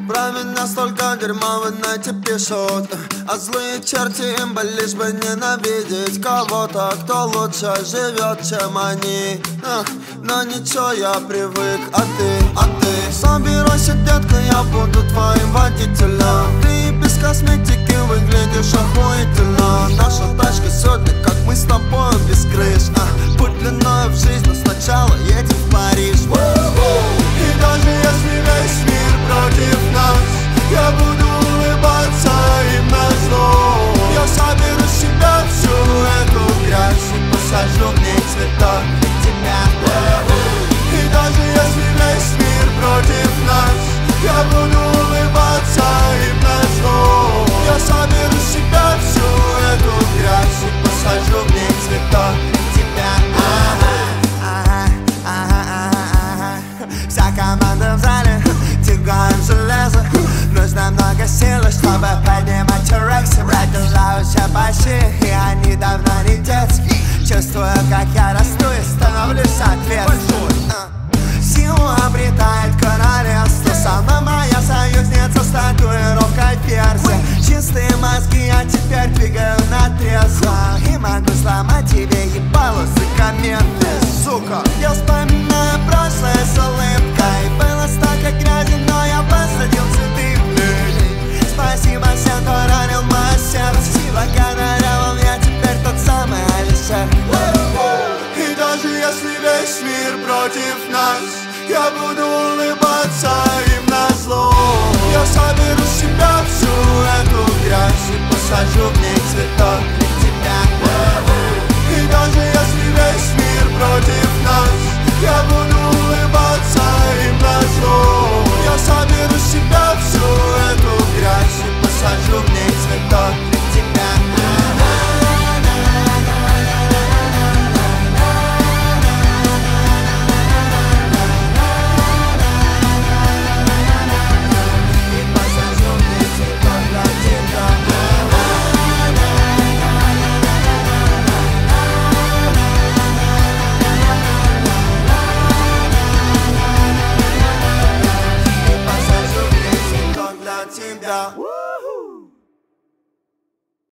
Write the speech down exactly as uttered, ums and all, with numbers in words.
Про меня столько дерьма в инете пишут, а злые черти им бы лишь бы ненавидеть кого-то, кто лучше живет, чем они. Эх, но ничего, я привык, а ты, а ты собирайся, детка, я буду твоим водителем. Ты без косметики выглядишь охуительно. Наша тачка сегодня, как мы с тобой, без крыш. а, Путь длиною в жизнь, но сначала едем в Париж. И даже если весь мир против нас, я буду улыбаться им назло. Я соберу с себя всю эту грязь и посажу в ней цветок для тебя. И даже если весь мир против нас, я буду улыбаться им назло. Я соберу с себя всю эту грязь и посажу в ней цветок для тебя. Вся команда в зале, тягаем железо. Нужно много силы, чтобы поднимать рексы. Продолжаются почти, и они давно не детские. Чувствую, как я расту и становлюсь соответственно.